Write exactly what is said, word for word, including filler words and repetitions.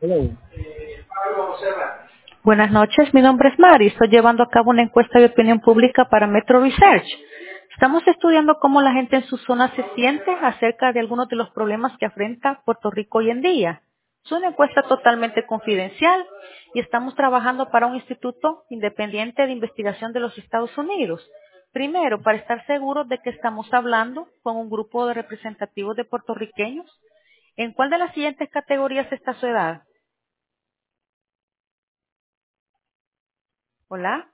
Hello. Buenas noches, mi nombre es Mari. Estoy llevando a cabo una encuesta de opinión pública para Metro Research. Estamos estudiando cómo la gente en su zona se siente acerca de algunos de los problemas que afrenta Puerto Rico hoy en día. Es una encuesta totalmente confidencial y estamos trabajando para un instituto independiente de investigación de los Estados Unidos. Primero, para estar seguros de que estamos hablando con un grupo de representativos de puertorriqueños. ¿En cuál de las siguientes categorías está su edad? Hola.